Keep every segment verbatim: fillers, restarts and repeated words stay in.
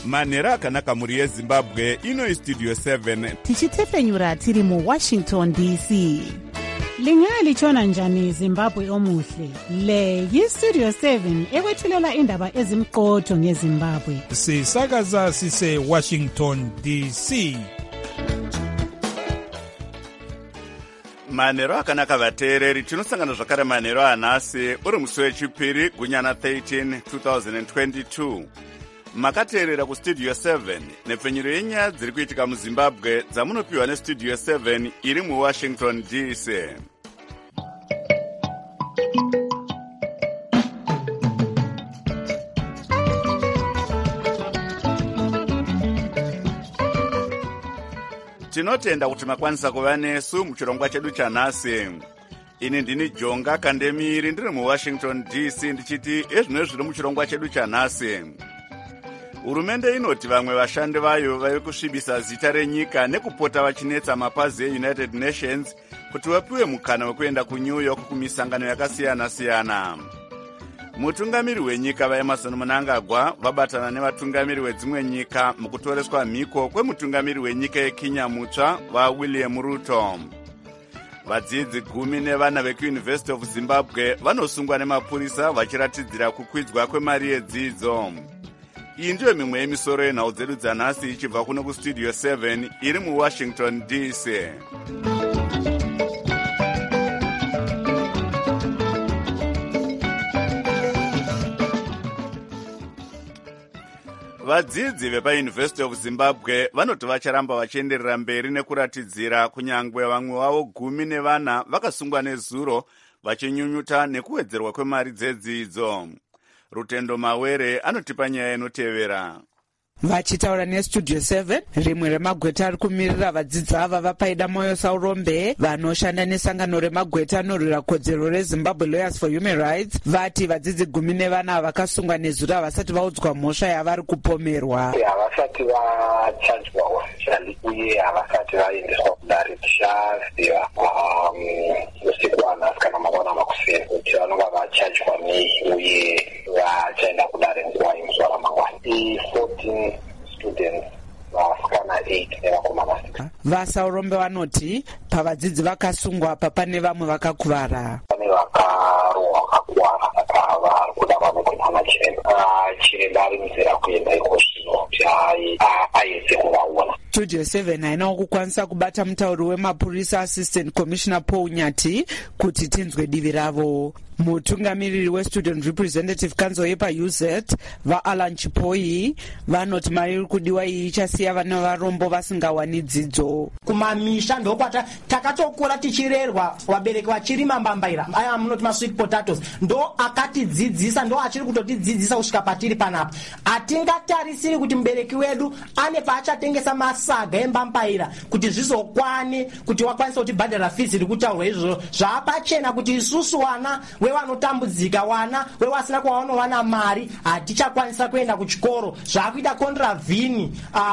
manhero akanaka mhuri yezimbabwe. Ino istudio seven tichitefenyura tiri muwashington D C. Lingalitshona njani Zimbabwe omuhle? Le yistudio seven ekwethulela indaba ezimqotho ngeZimbabwe. Sisakaza sise Washington D C. manhero akanaka vateereri, tinosangana zvakare manhero anhasi uri musi wechipiri gunyana thirteen twenty twenty-two. Makateerera kustudio seven nepfenyuro yenyaya dziri kuitika muzimbabwe dzamunopiwa nestudio seven iri muwashington D C. Tinotenda kuti makwanisa kuva nesu muchirongwa chedu chanhasi. Ini ndini Jonga Kandemiri ndiri muwashington D C ndichiti ezvino zviri muchirongwa chedu chanhasi. Hurumende inoti vamwe vashandi vayo vari kusvibisa zita renyika nekupota vachinetsa mapazi eUnited Nations kuti vapiwe mukana wekuenda kuNew York kumisangano yakasiyana-siyana. Mutungamiri wenyika vaEmmerson Mnangagwa vabatana nevatungamiri wedzimwe nyika mukutoreswa mhiko kwemutungamiri wenyika yeKenya mutsva vaWilliam Ruto. Vadzidzi gumi nevana vekuUniversity of Zimbabwe vanosungwa nemapurisa vachiratidzira kukwidzwa kwemari yedzidzo. Iyi ndiyo mimwe yemisoro yenhau dzedu dzanhasi ichibva kuno kustudio seven iri muwashington D C. Vadzidzi vepaUniversity of Zimbabwe vanoti vacharamba vachienderera mberi nekuratidzira kunyangwe vamwe vavo gumi nevana vakasungwa nezuro vachinyunyuta nekuwedzerwa kwemari dzedzidzo. Rutendo Mawere anotipa nyaya inotevera. Vachitaura nestudio seven, rimwe remagweta ari kumirira vadzidzi ava vapaida moyo Saurombe vanoshanda nesangano remagweta anorwira kodzero reZimbabwe Lawyers for Human Rights vati vadzidzi gumi nevana vakasungwa nezuro havasati vaudzwa mhosva yavari kupomerwa. Havasati vachanjwa officially uye havasati vaendeswa kudare tichaziva usiku wanhasi kana mangwana makuseni kuti vanova vachanjwa nei uye vachaenda kudare nguva yemuzuva ramangwana. fourteen students vasikana eight nevakomana six. VaSaurombe vanoti pavadzidzi vakasungwa apa pane vamwe vakakuvara. Pane vakarohwa vakakuvara saka vari kuda vanokuitana chiremba. Chiremba ari muzera kuenda iko zvino kuti aedze kuvaona. Studio seven hainawo kukwanisa kubata mutauri wemapurisa Assistant Commissioner Paul Nyati kuti tinzwe divi ravo. Mutungamiriri weStudent Representative Council yepaU Z vaAlan Chipoi vanoti mari iri kudiwa iyi ichasiya vana varombo vasingawani dzidzo. Kumamisha ndokwata takatokura tichirerwa vabereki vachirima mbambaira aya munoti masweet potatoes ndo akatidzidzisa ndo achiri kutotidzidzisa kusvika patiri panapa. Atingatarisiri kuti mubereki wedu ane paachatengesa masaga embambaira kuti zvizokwane kuti wakwanisa kuti bhadhara fees iri kutaurwa izvozvo zvaapachena kuti isusu wana wevanotambudzika wana wevasina kwavanowana mari hatichakwanisa kuenda kuchikoro zvakuita contravene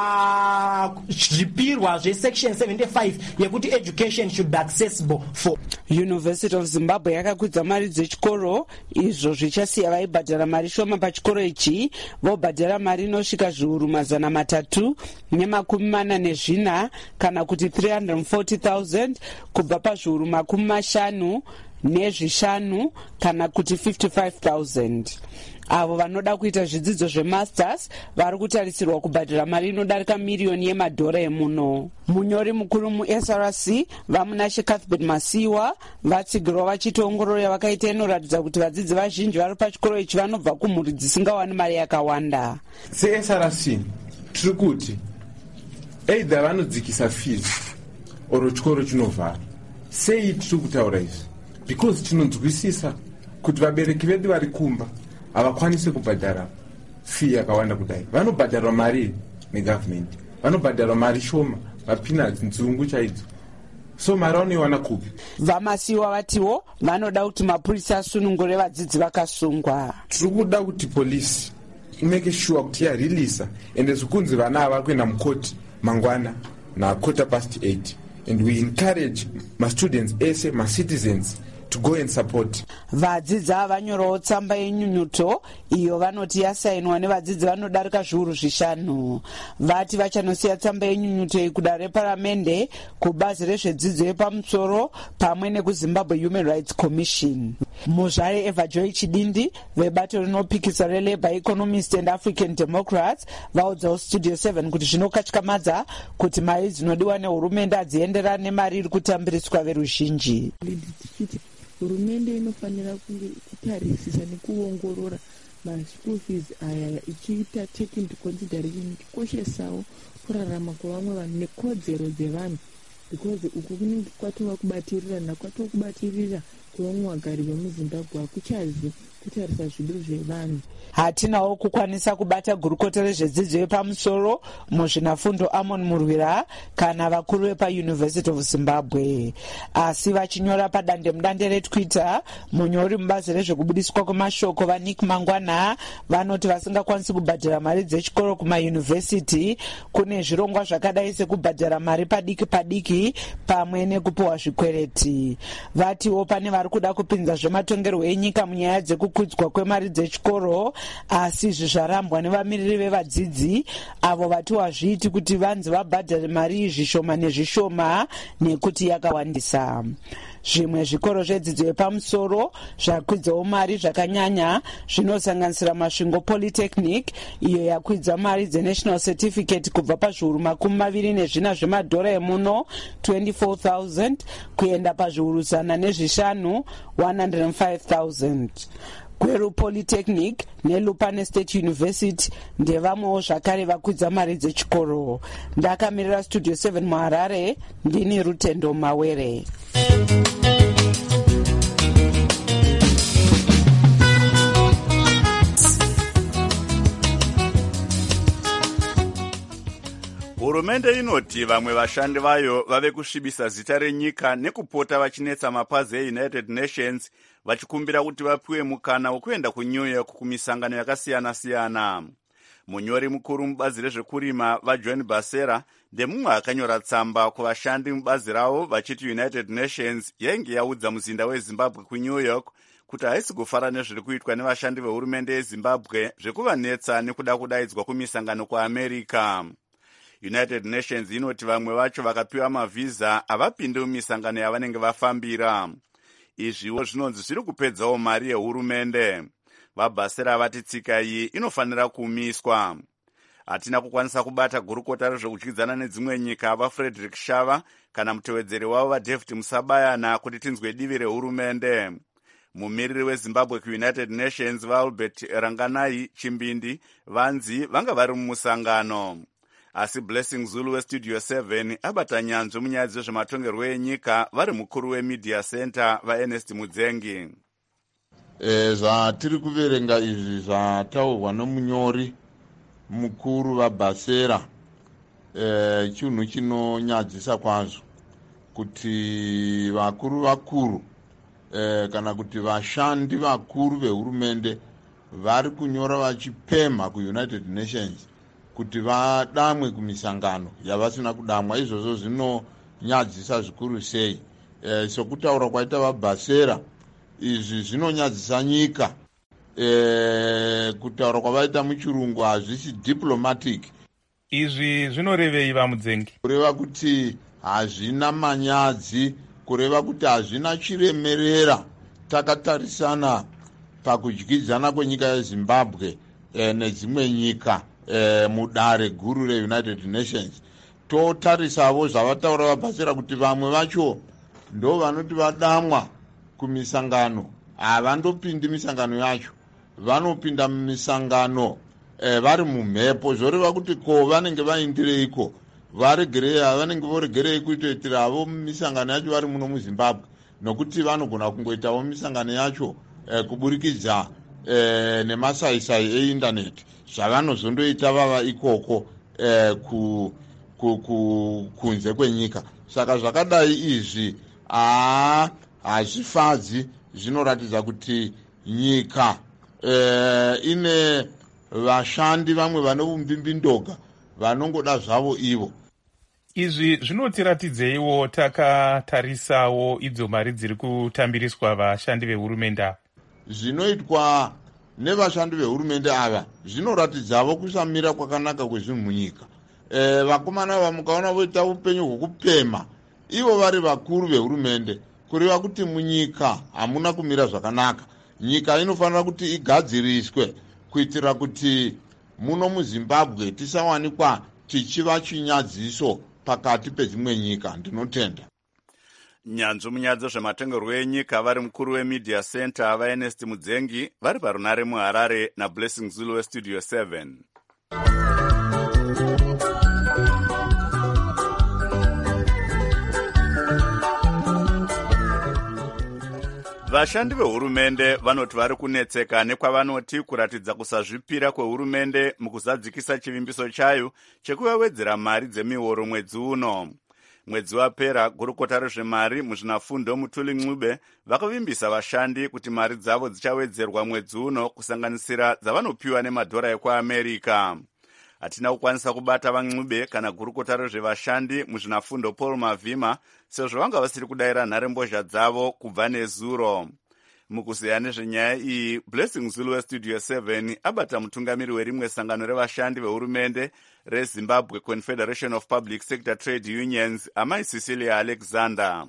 zvipirwa zvesection seventy-five yekuti education should be accessible for. University of Zimbabwe yakakwidza mari dzechikoro izvo zvichasiya vaibhadhara mari shoma pachikoro ichi vobhadhara mari inosvika zviuru mazana matatu nemakumi mana nezvina kana kuti three hundred forty thousand kubva pazviuru makumi mashanu nezvishanu kana kuti fifty-five thousand. Avo vanoda kuita zvidzidzo zvemasters vari kutarisirwa kubhadhara mari inodarika miriyoni yemadhora emuno. Munyori mukuru muS R C vamunashe Cuthbert Masiwa vatsigirwa vachitiongororo yavakaita inoratidza kuti vadzidzi vazhinji vari pachikoro ichi vanobva kumhuri dzisingawani mari yakawanda. seS R C tiri kuti either vanodzikisa fees oro chikoro chinovhara. Sei tiri kutaura izvi? Because tinonzwisisa kuti vabereki vedu vari kumba havakwanisi kubhadhara fee yakawanda kudai. Vanobhadharwa mari negovernment, vanobhadharwa mari shoma, mapeanuts nzungu chaidzo. So mari vanoiwana kupi? Vamasiwa vatiwo vanoda kuti mapurisa asunungure vadzidzi vakasungwa. Tiri kuda kuti polisi imeke sure kuti yarilisa ende zvikunzi vana ava kuenda mukoti mangwana na quarter past eight. And we encourage my students ese, my citizens to go and support. Vadzidzi vanyorawo tsamba yenyunyuto iyo vanoti yasainwa nevadzidzi vanodarika zviuru zvishanu. Vati vachanosiya tsamba yenyunyuto iyi kuda reparamende, kubazi rezvedzidzo yepamusoro pamwe nekuzimbabwe Human Rights Commission. Muzvare Eva Joy Chidindi vebato rinopikisa reLabour Economist and African Democrats vaudzawo Studio seven kuti zvinokatyamadza kuti mari dzinodiwa nehurumende hadzienderane nemari iri kutambiriswa veruzhinji. Hurumende inofanira kunge ichitarisisa nekuongorora maschool fees aya ichiita take into consideration ichikoshesawo kurarama kwevamwe vanhu nekodzero dzevanhu, because uku kunenge kwatova kubatirira nakwatova kubatirira kwevamwe vagari vemuzimbabwe hakuchazi kutarisa zvido zvevanhu. Hatinawo kukwanisa kubata gurukota rezvedzidzo yepamusoro muzvinafundo Amon Murwira kana vakuru vepa University of Zimbabwe, asi vachinyora padande mudande reTwitter, munyori mubazi rezvekubudiswa kwemashoko vaNick Mangwana vanoti vasingakwanisi kubhadhara mari dzechikoro kumayunivhesiti kune zvirongwa zvakadai sekubhadhara mari padiki padiki pamwe nekupiwa zvikwereti. Vatiwo pane vari kuda kupinza zvematongerwo enyika munyaya dzekukudzwa kwemari dzechikoro, asi izvi zvarambwa nevamiriri vevadzidzi avo vati wazviiti kuti vanzi vabhadhare mari zvishoma nezvishoma nekuti yakawandisa. Zvimwe zvikoro zvedzidzo yepamusoro zvakwidzawo mari zvakanyanya zvinosanganisira Masvingo Polytechnic iyo yakwidza mari dzeNational Certificate kubva pazviuru makumi maviri nezvina zvemadhora emuno twenty-four thousand kuenda pazviuru zana nezvishanu one hundred five thousand. Gweru Polytechnic neLupane State University ndevamwewo zvakare vakwidza mari dzechikoro. Ndakamirira Studio seven muHarare, ndini Rutendo Mawere. Hurumende inoti vamwe vashandi vayo vave kusvibisa zita renyika nekupota vachinetsa mapazi eUnited Nations vachikumbira kuti vapiwe mukana wekuenda kuNew York kumisangano yakasiyana-siyana. Munyori mukuru mubazi rezvekurima vaJohn Basera ndemumwe akanyora tsamba kuvashandi mubazi ravo vachiti United Nations yainge yaudza muzinda weZimbabwe kuNew York kuti haisi kufara nezviri kuitwa nevashandi vehurumende yeZimbabwe zvekuvanetsa nekuda kudaidzwa kumisangano kuAmerica. United Nations inoti vamwe vacho vakapiwa mavhiza havapinde mumisangano yavanenge vafambira. Izviwo zvinonzi zviri kupedzawo mari yehurumende. Vabasera vati tsika iyi inofanira kumiswa. Hatina kukwanisa kubata gurukota rezvekudyidzana nedzimwe nyika vaFrederick Shava kana mutevedzeri wavo vaDavid Musabayana kuti tinzwe divi rehurumende. Mumiriri weZimbabwe kuUnited Nations vaAlbert Ranganai Chimbindi vanzi vanga vari mumusangano. Asi Blessing Zulu weStudio seven abata nyanzvi munyaya dzezvematongerwo enyika vari mukuru weMedia Center vaErnest Mudzengi. E, zvatiri kuverenga izvi zvataurwa nomunyori mukuru vaBasera e, chinhu chinonyadzisa kwazvo kuti vakuru vakuru e, kana kuti vashandi vakuru vehurumende vari kunyora vachipemha kuUnited Nations kuti vadamwe kumisangano yavasina kudamwa. Izvozvo zvinonyadzisa zvikuru sei. E, sokutaura kwaita vaBasera izvi zvinonyadzisa nyika. E, kutaura kwavaita muchirungu hazvisi diplomatic. Izvi zvinorevei vaMudzengi? Kureva kuti hazvina manyadzi, kureva kuti hazvina chiremerera takatarisana pakudyidzana kwenyika yeZimbabwe e, nedzimwe nyika e, mudare guru reUnited Nations. Totarisavo zvavataura vaBasera kuti vamwe vacho ndo vanoti vadamwa kumisangano havandopindi misangano yacho, vanopinda mumisangano e, vari mumhepo. Zvoreva kuti ko vanenge vaindireiko, varegerei, vanenge voregerei kuitoitira avo misangano yacho vari muno muZimbabwe, nokuti vanogona kungoitawo misangano yacho e, kuburikidza e, nemasaisai eindaneti zvavanozondoita vava ikoko e, ku, ku, ku, kunze kwenyika. Saka zvakadai izvi aa hazvifadzi, zvinoratidza kuti nyika e, ine vashandi vamwe vane umbimbindoga vanongoda zvavo ivo. Izvi zvinotiratidzeiwo takatarisawo idzo mari dziri kutambiriswa vashandi vehurumende ava. Zvinoitwa nevashandi vehurumende ava zvinoratidzavo kusamira kwakanaka kwezvinhu munyika. E, vakomana ava mukaona voita upenyu hwekupema ivo vari vakuru vehurumende, kureva kuti munyika hamuna kumira zvakanaka. Nyika inofanira kuti igadziriswe kuitira kuti muno muZimbabwe tisawanikwa tichiva chinyadziso pakati pedzimwe nyika. Ndinotenda. Nyanzvi munyaya dzezvematongerwo enyika vari mukuru wemedia center vaErnest Mudzengi vari parunare muHarare naBlessing Zulu westudio seven. Vashandi vehurumende vanoti vari kunetseka nekwavanoti kuratidza kusazvipira kwehurumende mukuzadzikisa chivimbiso chayo chekuvawedzera mari dzemihoro mwedzi uno. Mwedzi wapera, gurukota rezvemari muzvinafundo Mutuli Ncube vakavimbisa vashandi kuti mari dzavo dzichawedzerwa mwedzi uno kusanganisira dzavanopiwa nemadhora ekuAmerika. Hatina kukwanisa kubata vaNcube kana gurukota rezvevashandi muzvinafundo Paul Mavhima sezvo vanga vasiri kudayira nharembozha dzavo kubva nezuro. Mukuzeya nezvenyaya iyi, Blessing Zulu westudio seven abata mutungamiri werimwe sangano revashandi vehurumende reZimbabwe Confederation of Public Sector Trade Unions, amai Cecilia Alexander.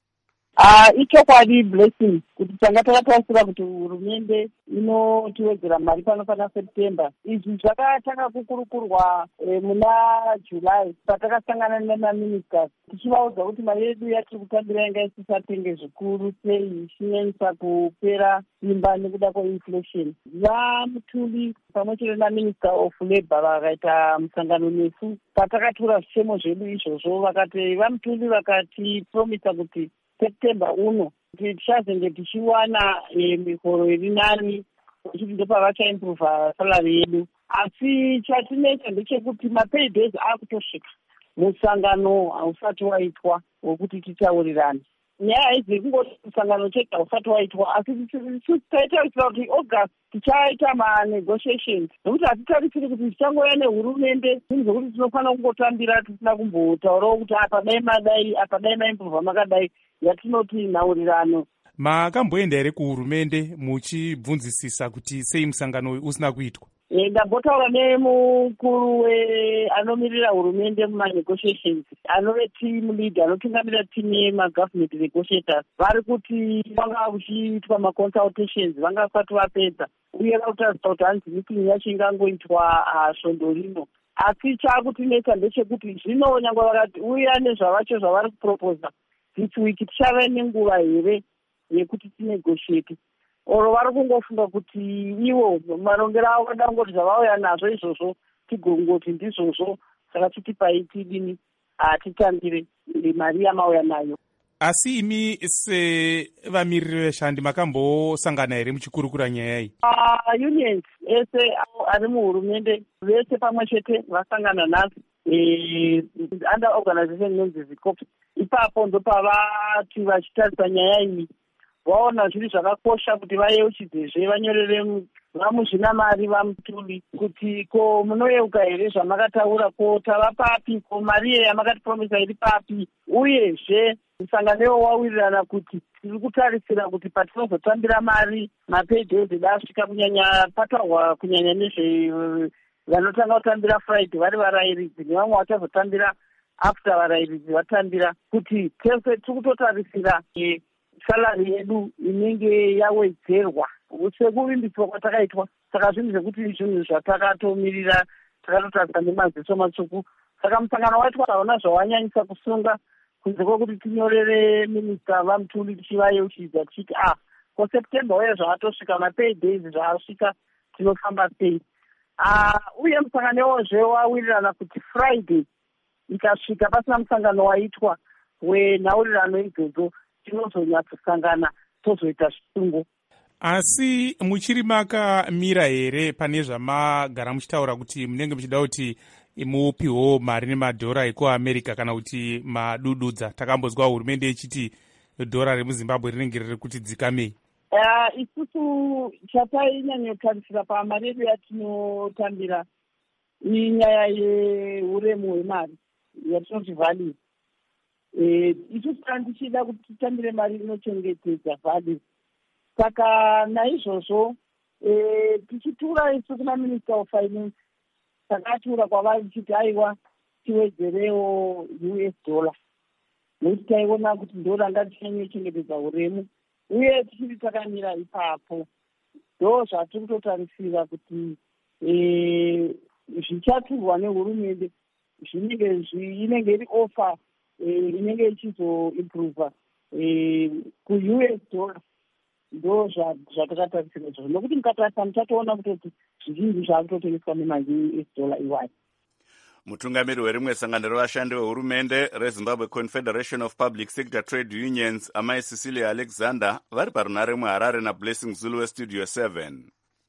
Ah, ichokwadi Blessing kuti tanga takatarisira kuti hurumende inotiwedzera mari panofanira September. Izvi zvakatanga kukurukurwa e, muna July patakasangana nemaministers tichivaudza kuti mari yedu yatiri kutambira inga isisatenge zvikuru sei ichinyanyisa kupera simba nekuda kweinflation. VaMutuli pamwe chete naMinister of Labour vakaita musangano nesu patakatora zvichemo zvedu izvozvo, vakati vaMutuli vakatipromisa kuti September uno tichazenge tichiwana e, mihoro iri nani kuti ndopavachaimprove salary yedu. Asi chatinetsa ndechekuti mapaydays akutosvika, musangano hausati waitwa wekuti titaurirane. Nyaya idzi kungoti musangano chete hausati waitwa, asi taitarisira kuti August tichaita manegotiations, nokuti hatitarisiri kuti tichangoya nehurumende zvinhu zvokuti tinofanira kungotambira tisina kumbotaurawo kuti apa dai madai apa dai maimprova makadai, yatinoti nhaurirano. Makamboenda here kuhurumende muchibvunzisisa kuti sei musangano uyu usina kuitwa? E, ndambotaura nemukuru anomirira hurumende mumanegotiations, anove team lead, anotungamirira team yemagovernment negotiators. Vari kuti vanga kuchiitwa maconsultations, vanga vasati vapedza, uye vakutarisira kuti hanzi meeting yacho ingangoitwa svondo rino. Asi chaakutinetsa ndechekuti zvino nyangwe vakati uya nezvavacho zvavari kuproposa this week tichava nenguva here yekuti tinegotiate, oro vari kungofunga kuti ivo marongero avo vada kungoti zvavauya nazvo izvozvo tigongoti ndizvozvo, saka titipai tidini titambire mari yamauya nayo. Asi imi sevamiriri veshandi makambosangana here muchikurukura nyaya iyi? Uh, unions ese ari muhurumende vese pamwe chete vasangana nazo e, under organization inonzi ZICOPS. Ipapo ndopavati vachitarisa nyaya iyi vaona zviri zvakakosha kuti vayeuchidzezve vanyorere vamuzvina mari vaMutuli kuti ko munoyeuka here zvamakataura, ko tava papi, ko mari ye yamakatipromisa iri papi, uyezve musangano wawirirana kuti tiri kutarisira kuti patinozotambira mari mapaydays dasvika kunyanya patarwa kunyanya nezve vanotanga kutambira Friday vari varayiridzi nevamwe vachazotambira after varayiridzi vatambira, kuti tese tiri kutotarisira e, salary yedu inenge yawedzerwa sekuvimbiswa kwatakaitwa. Saka zvinhu zvekuti zvinhu zvatakatomirira takatotarisa nemaziso matsvuku. Saka musangano waitwa hauna zvawanyanyisa kusunga kunze kwokuti tinyorere minista vaMutuli tichivayeuchidza tichiti ah ko September uye zvaatosvika mapaydays zvaasvika tinofamba sei. Ah, uye musangano wozve wawirirana kuti Friday ikasvika pasina musangano waitwa wenhaurirano idzodzo tinozonyatsosangana tozoita zvisungo. Asi muchiri makamira here pane zvamagara muchitaura kuti munenge muchida kuti mupiwo mari nemadhora ekuAmerika kana kuti madududza? Takambozwa hurumende ichiti dhora remuZimbabwe rinenge riri kuti dzikamei. Uh, isusu chatainyanyotaridzira pamari yedu yatinotambira inyaya yeuremu hwemari. yatinoti values. Isu tandichida kuti titambire mari inochengetedza values. Saka naizvozvo tichitura isu kuna Minister of Finance takatura kwavari tichiti aiwa tiwedzerewo U S dollar. Nokuti taiona kuti ndora ngatinyanye chengetedza uremu uye tichiri takamira ipapo ndo zvatiri kutotarisira kuti zvichaturwa nehurumende zvinenge inenge iri ofa inenge ichizoimprova ku-U S dollar ndo zvatakatarisira izvozvo nokuti mukatarisa muchatoona kutoti zvizhinji zvaakutotengeswa nema-U S dollar iwayo. Mutungamiri werimwe sangano revashandi vehurumende reZimbabwe Confederation of Public Sector Trade Unions amai Cecilia Alexander vari parunare muHarare naBlessing Zulu weStudio seven.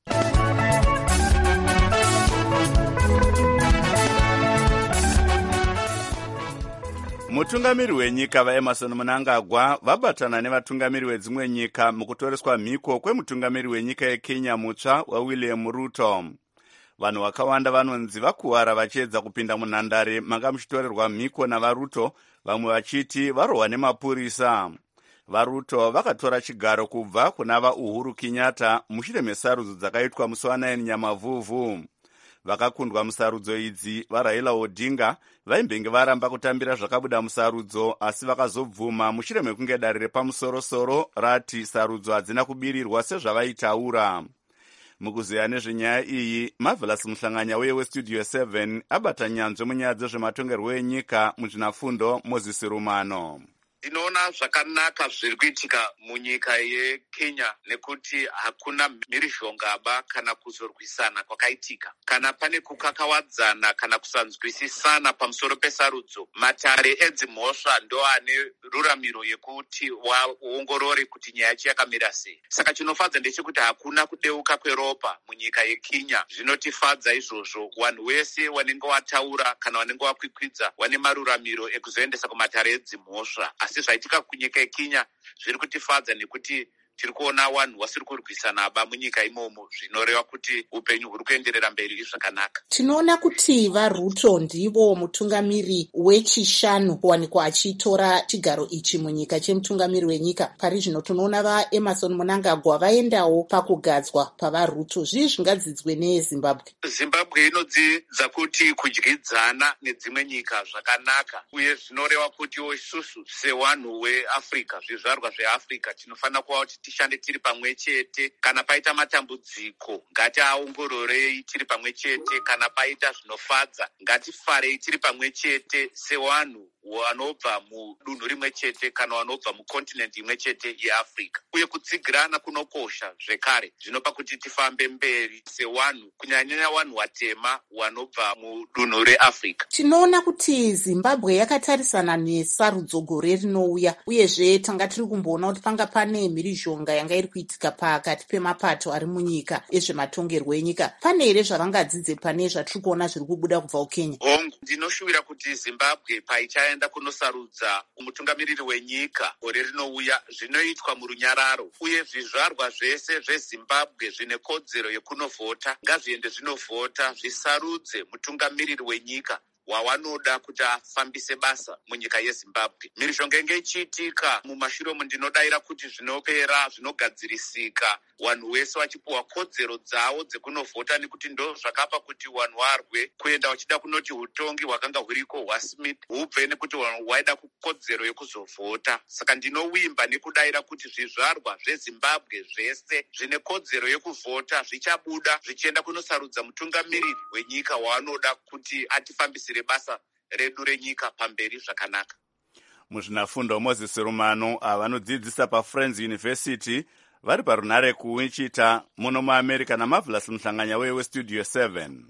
Mutungamiri wenyika vaEmerson Mnangagwa vabatana nevatungamiri vedzimwe nyika mukutoreswa mhiko kwemutungamiri wenyika yeKenya mutsva waWilliam Ruto. Vanhu vakawanda vanonzi vakuwara vachiedza kupinda munhandare manga muchitorerwa mhiko navaruto, vamwe vachiti varohwa nemapurisa. VaRuto vakatora chigaro kubva kuna vaUhuru Kenyatta mushure mesarudzo dzakaitwa musi wa9 Nyamavhuvhu. Vakakundwa musarudzo idzi vaRaila Odinga vaimbenge varamba kutambira zvakabuda musarudzo, asi vakazobvuma mushure mekunge dare repamusorosoro rati sarudzo hadzina kubirirwa sezvavaitaura. Mukuziya nezvenyaya iyi, Marvelous Muhlanganya weye weStudio seven abata nyanzve munyaya dzezvematongerwo enyika muzvinafundo Moses Rumano. Ndinoona zvakanaka zviri kuitika munyika yeKenya nekuti hakuna mhirizhongaba kana kuzorwisana kwakaitika. Kana pane kukakawadzana kana kusanzwisisana pamusoro pesarudzo, matare edzimhosva ndo ane ruramiro yekuti waongorore kuti nyaya yacho yakamira sei. Saka chinofadza ndechekuti hakuna kudeuka kweropa munyika yeKenya. Zvinotifadza izvozvo, vanhu vese vanenge vataura kana vanenge vakwikwidza vane maruramiro ekuzoendesa kumatare edzimhosva. Asi zvaitika kunyika yeKenya zviri kutifadza nekuti tiri kuona vanhu vasiri kurwisana aba munyika imomo, zvinoreva kuti upenyu huri kuenderera mberi zvakanaka. Tinoona kuti vaRuto ndivo mutungamiri wechishanu kuwanikwa achitora chigaro ichi munyika chemutungamiri wenyika. Pari zvino tinoona vaEmerson Mnangagwa vaendawo pakugadzwa pavaRuto. Zvii zvingadzidzwe neZimbabwe? Zimbabwe inodzidza kuti kudyidzana nedzimwe nyika zvakanaka, uye zvinoreva kuti isusu sevanhu veAfrica, zvizvarwa zveAfrica, tinofanira kuva kuti tishande tiri pamwe chete. Kana paita matambudziko ngatiaongororei tiri pamwe chete, kana paita zvinofadza ngatifarei tiri pamwe chete sevanhu vanobva mudunhu rimwe chete kana vanobva mukontinenti imwe chete yeAfrica. Uye kutsigirana kunokosha zvekare, zvinopa kuti tifambe mberi sevanhu, kunyanyanya vanhu vatema vanobva mudunhu reAfrica. Tinoona kuti Zimbabwe yakatarisana nesarudzo gore rinouya, uyezve tanga tiri kumboona kuti panga pane mhirizhonga yanga iri kuitika pakati pemapato ari munyika ezvematongerwo enyika. Pane here zvavangadzidze pane zvatiri kuona zviri kubuda kubva kuKenya? Hongu, ndinoshuvira kuti Zimbabwe paichaenda kunosarudza mutungamiriri wenyika gore rinouya zvinoitwa murunyararo, uye zvizvarwa zvese zveZimbabwe zvine kodzero yekunovhota ngazviende zvinovhota zvisarudze mutungamiriri wenyika wawanoda kuti afambise basa munyika yeZimbabwe. Mhirizhonga inge ichiitika mumashure umu, ndinodaira kuti zvinopera, zvinogadzirisika, vanhu vese vachipuwa kodzero dzavo dzekunovhota, nekuti ndo zvakapa kuti vanhu varwe kuenda vachida kunoti utongi hwakanga huriko hwaSmith hubve nekuti vanhu vaida kukodzero yekuzovhota. Saka ndinovimba nekudaira kuti zvizvarwa zveZimbabwe zvese zvine kodzero yekuvhota zvichabuda zvichienda kunosarudza mutungamiriri wenyika wavanoda kuti atifambisire basa redu renyika pamberi zvakanaka. Muzvinafundo Moses Rumano avanodzidzisa paFriends University vari parunare kuWichita muno muAmerica naMarvelous Muhlanganya weye weStudio seven.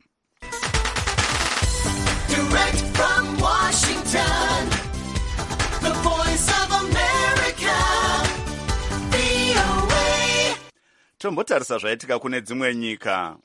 Direct from Washington, the voice of America, V O A. Tombotarisa zvaitika kune dzimwe nyika.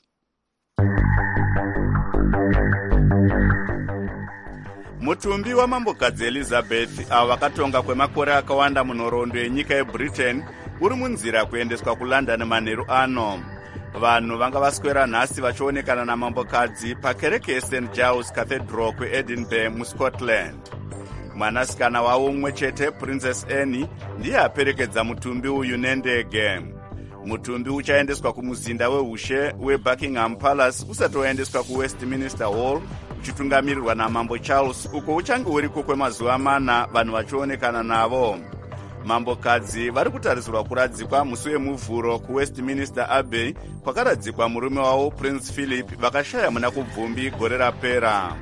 Mutumbi wamambokadzi Elizabeth avo vakatonga kwemakore akawanda munhoroondo yenyika yeBritain uri munzira kuendeswa kuLondon manheru ano. vanhu vanga vaswera nhasi vachionekana namambokadzi pakereke yeSt Giles Cathedral kuEdinburgh muScotland. Mwanasikana wavo umwe chete, Princess Anne, ndiye aperekedza mutumbi uyu nendege. Mutumbi uchaendeswa kumuzinda weushe weBuckingham Palace usati waendeswa kuWestminster Hall uchitungamirirwa namambo Charles, uko uchange uriko kwemazuva mana vanhu vachionekana navo. Mambokadzi vari kutarisirwa kuradzikwa musi wemuvhuro kuWestminster Abbey kwakaradzikwa murume wavo Prince Philip vakashaya muna kubvumbi gore rapera.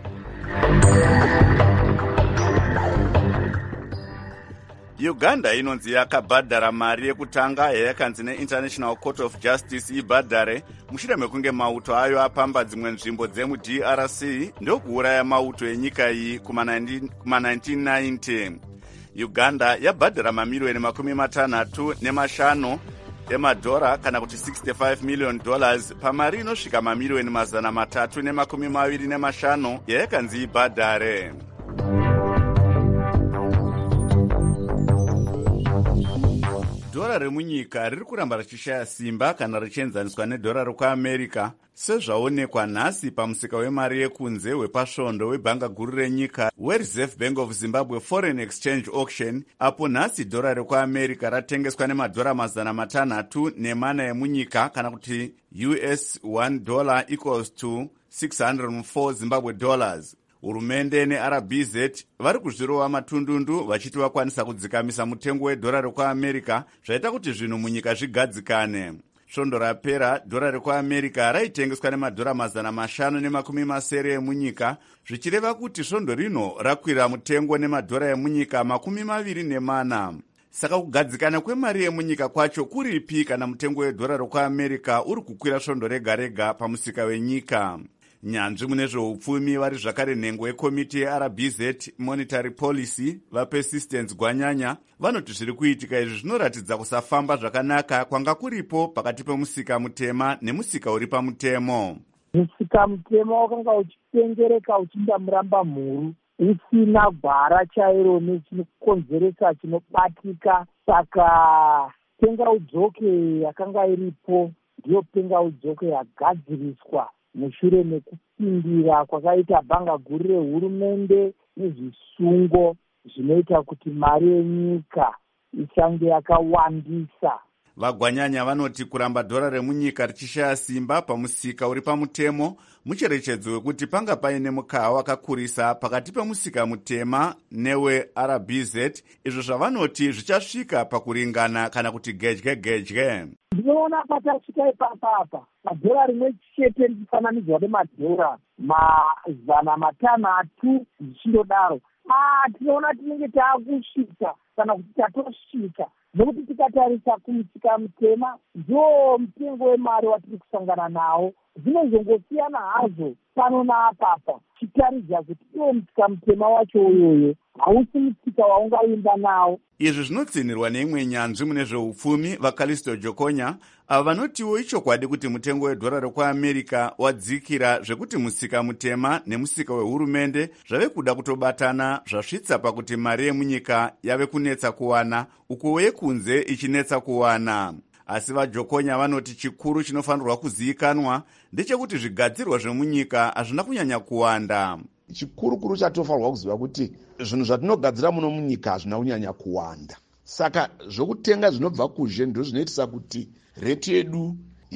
Uganda inonzi yakabhadhara mari yekutanga yayakanzi neInternational Court of Justice ibhadhare mushure mekunge mauto ayo apamba dzimwe nzvimbo dzemu-D R C ndokuuraya mauto enyika iyi kuma nineteen ninety. Uganda yabhadhara mamiliyoni makumi matanhatu nemashanu emadhora kana kuti sixty-five million dollars pamari inosvika mamiliyoni mazana matatu nemakumi maviri nemashanu yayakanzi ibhadhare. Dhora remunyika riri kuramba richishaya simba kana richienzaniswa nedhora rekuamerica sezvaonekwa nhasi pamusika wemari yekunze wepasvondo webhanga guru renyika weReserve Bank of Zimbabwe Foreign Exchange Auction, apo nhasi dhora rekuamerica ratengeswa nemadhora mazana matanhatu nemana emunyika kana kuti U S one dollar equals to six hundred four Zimbabwe dollars. Hurumende neR B Z vari kuzvirova matundundu vachiti vakwanisa kudzikamisa mutengo wedhora rekuamerica zvaita kuti zvinhu munyika zvigadzikane. Svondo rapera dhora rekuamerica raitengeswa nemadhora mazana mashanu nemakumi masere emunyika, zvichireva kuti svondo rino rakwira mutengo nemadhora emunyika makumi maviri nemana. Saka kugadzikana kwemari yemunyika kwacho kuripi kana mutengo wedhora rekuamerica uri kukwira svondo rega rega pamusika wenyika? Nyanzvi mune zveupfumi vari zvakare nhengo yekomiti yeR B Z Monetary Policy vaPersistence Gwanyanya vanoti zviri kuitika izvi zvinoratidza kusafamba zvakanaka kwanga kuripo pakati pemusika mutema nemusika uri pamutemo. Musika mutema wakanga uchitengereka uchinda muramba mhuru usina gwara chairo nechinokonzeresa chinobatika, saka pengaudzoke yakanga iripo ndiyo pengaudzoke yagadziriswa mushure mekupindira kwakaita bhanga guru rehurumende nezvisungo zvinoita kuti mari yenyika ichange yakawandisa. Vagwanyanya vanoti kuramba dhora remunyika richishaya simba pamusika uri pamutemo mucherechedzo wekuti panga paine mukaha wakakurisa pakati pemusika mutema neweR B Z, izvo zvavanoti zvichasvika pakuringana kana kuti gedye gedye. Ndinoona patasvika ipapapa madhora rimwe chete richifananidzwa nemadhora mazana matanhatu zvichindodaro. Ah, tinoona tinenge taakusvika kana kuti tatosvika, nokuti tikatarisa kumusika mutema ndo mutengo wemari watiri kusangana nawo. Zvinozongosiyana hazvo pano naapapa chitaridza kuti iwo musika mutema wacho uyoyo hausi musika waungaimba nawo. Izvi zvinotsinirwa neimwe nyanzvi mune zveupfumi vaKalisto Jokonya, ava vanotiwo ichokwadi kuti mutengo wedhora rekuamerica wadzikira zvekuti musika mutema nemusika wehurumende zvave kuda kutobatana zvasvitsa pakuti mari yemunyika yave kunetsa kuwana uko yekunze ichinetsa kuwana. Asi vaJokonya vanoti chikuru chinofanirwa kuzivikanwa ndechekuti zvigadzirwa zvemunyika hazvina kunyanya kuwanda. Chikurukuru chatofanirwa kuziva kuti zvinhu zvatinogadzira muno munyika hazvina kunyanya kuwanda, saka zvokutenga zvinobva kuzhe ndo zvinoitisa kuti rate yedu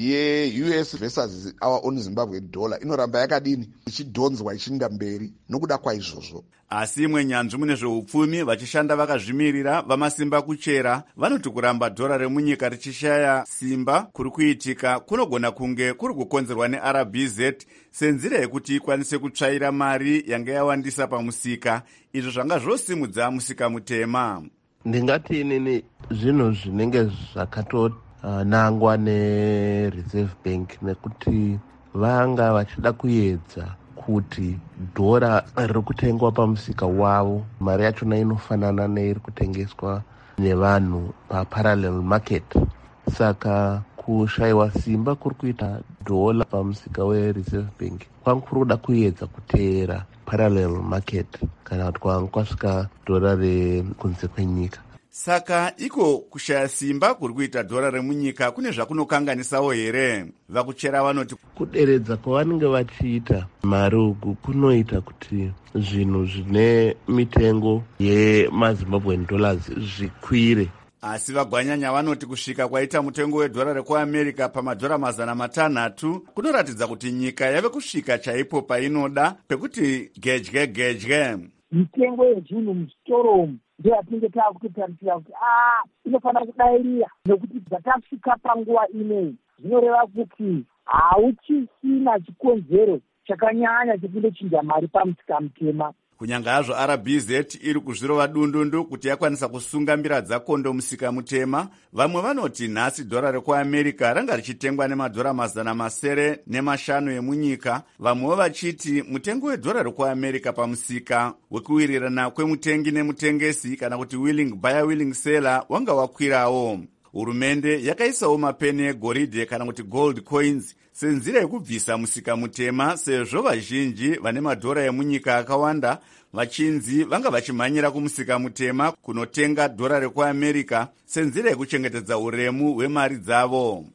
ye-U S versus our own Zimbabwe dollar inoramba yakadini ichidhonzwa ichienda mberi nokuda kwaizvozvo. Asi imwe nyanzvi mune zveupfumi vachishanda vakazvimirira vamasimba kuchera vanoti kuramba dhora remunyika richishaya simba kuri kuitika kunogona kunge kuri kukonzerwa neR B Z senzira yekuti ikwanise kutsvaira mari yanga yawandisa pamusika, izvo zvanga zvosimudza musika mutema. Ndingati inini zvinhu zvinenge zvakato Uh, nangwa neReserve Bank nekuti vanga vachida kuedza kuti dhora riri kutengwa pamusika wavo mari yachona inofanana neiri kutengeswa nevanhu paparallel market. Saka kushayiwa simba kuri kuita dhola pamusika weReserve Bank kwanga kuri kuda kuedza kuteera parallel market kana kuti kwanga kwasvika dhora rekunze kwenyika. saka iko kushaya simba kuri kuita dhora remunyika kune zvakunokanganisawo here? Vakuchera vanoti kuderedza kwavanenge vachiita mari uku kunoita kuti zvinhu zvine mitengo yemazimbabwean dollars zvikwire. Asi vagwanyanya vanoti kusvika kwaita mutengo wedhora rekuamerica pamadhora mazana matanhatu kunoratidza kuti nyika yave kusvika chaipo painoda pekuti gedye gedye. Mitengo yezvinhu muzvitoromu ndiyo yatinge taakutotarisira kuti a inofanira kudairira, nekuti dzatasvika panguva ineyi zvinoreva kuti hauchisina chikonzero chakanyanya chekundochinja mari pamusika mutema. Kunyanga hazvo R B Z iri kuzvirova dundundu kuti yakwanisa kusunga mbira dzakondo musika mutema, vamwe vanoti nhasi dhora rekuamerica ranga richitengwa nemadhora mazana masere nemashanu emunyika, vamwewo vachiti mutengo wedhora rekuamerica pamusika wekuwirirana kwemutengi nemutengesi kana kuti willing buyer willing seller wanga wakwirawo. Hurumende yakaisawo mapeni egoridhe kana kuti gold coins senzira yekubvisa musika mutema, sezvo vazhinji vane madhora emunyika akawanda vachinzi vanga vachimhanyira kumusika mutema kunotenga dhora rekuamerica senzira yekuchengetedza uremu hwemari dzavo.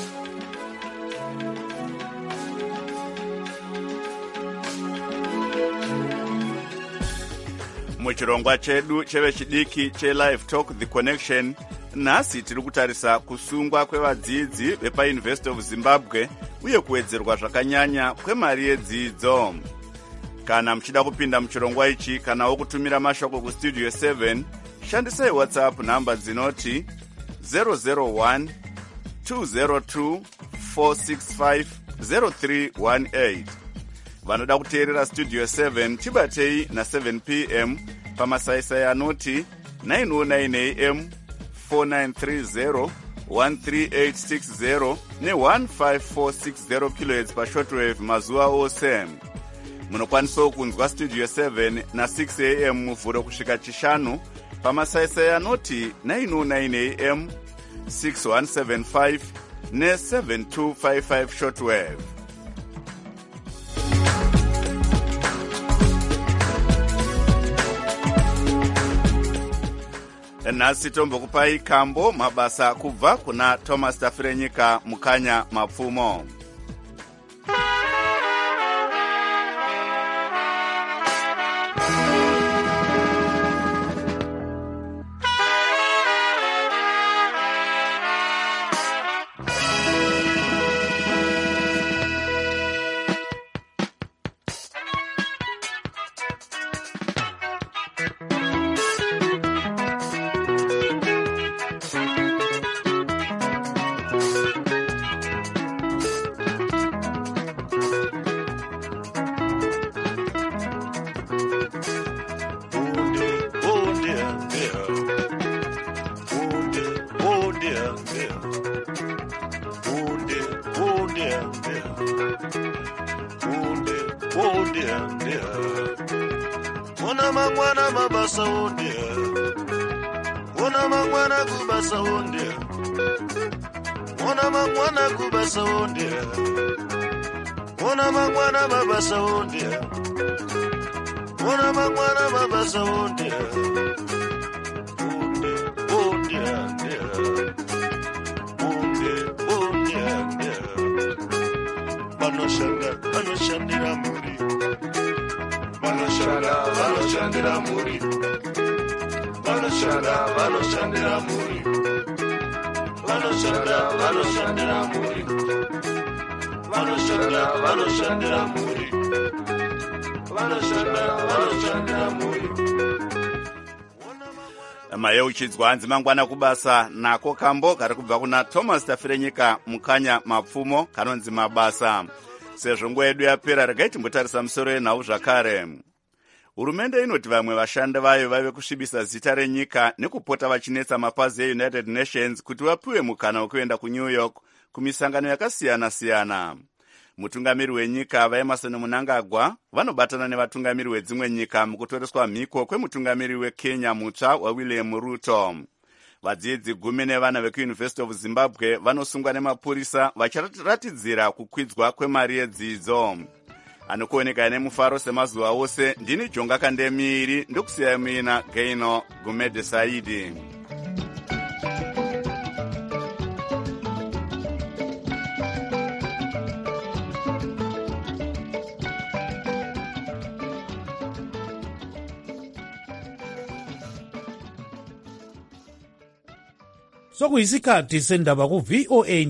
Muchirongwa chedu chevechidiki cheLive Talk The Connection, nhasi tiri kutarisa kusungwa kwevadzidzi vepaUniversity of Zimbabwe uye kuwedzerwa zvakanyanya kwemari yedzidzo. Kana muchida kupinda muchirongwa ichi kanawo kutumira mashoko kustudio seven, shandisai WhatsApp namba dzinoti zero zero one two zero two four six five zero three one eight. Vanoda kuteerera studio seven chibatei na seven p m pamasaisai anoti nine oh nine a m four nine three zero one three eight six zero ne one five four six zero kilohertz pashortwave mazuva ose. Munokwanisawo kunzwa studio seven na six a m muvhuro kusvika chishanu pamasaisai anoti nine oh nine a m six one seven five ne seven two five five shortwave. Nhasi tombokupai kambo mabasa kubva kuna Thomas Tafirenyika mukanya mapfumo. Ona mangwana mabasa ondia, ona mangwana kubasa ondia, ona mangwana kubasa ondia, ona mangwana mabasa ondia, ona mangwana mabasa ondia, ondia, ondia, ondia, ondia, ondia, panoshanda, panoshandira muri. Vanoshanda, vanoshandira muri. Vanoshanda, vanoshandira muri. Vanoshanda, vanoshandira muri. Vanoshanda, vanoshandira muri. Vanoshanda, vanoshandira muri. Mayeuchidzwa hanzi mangwana kubasa nako kambo kari kubva kuna Thomas Tafirenyika mukanya mapfumo kanonzi mabasa. Sezvo nguva yedu yapera regai timbotarisa musoro yenhau zvakare. Hurumende inoti vamwe vashandi vayo vave kusvibisa zita renyika nekupota vachinetsa mapazi eUnited Nations kuti vapiwe mukana wekuenda kuNew York kumisangano yakasiyana siyana. Mutungamiri wenyika vaEmmerson Mnangagwa vanobatana nevatungamiri wedzimwe nyika mukutoreswa mhiko kwemutungamiri weKenya mutsva waWilliam Ruto. Vadzidzi gumi nevana vekuUniversity of Zimbabwe vanosungwa nemapurisa vachiratidzira kukwidzwa kwemari yedzidzo. Anokuoneka nemufaro semazuva ose, ndini Jonga Kandemiri ndokusiyai muina Gaino Gumede Saidi. sokuyisikhathi sendaba ku-V O A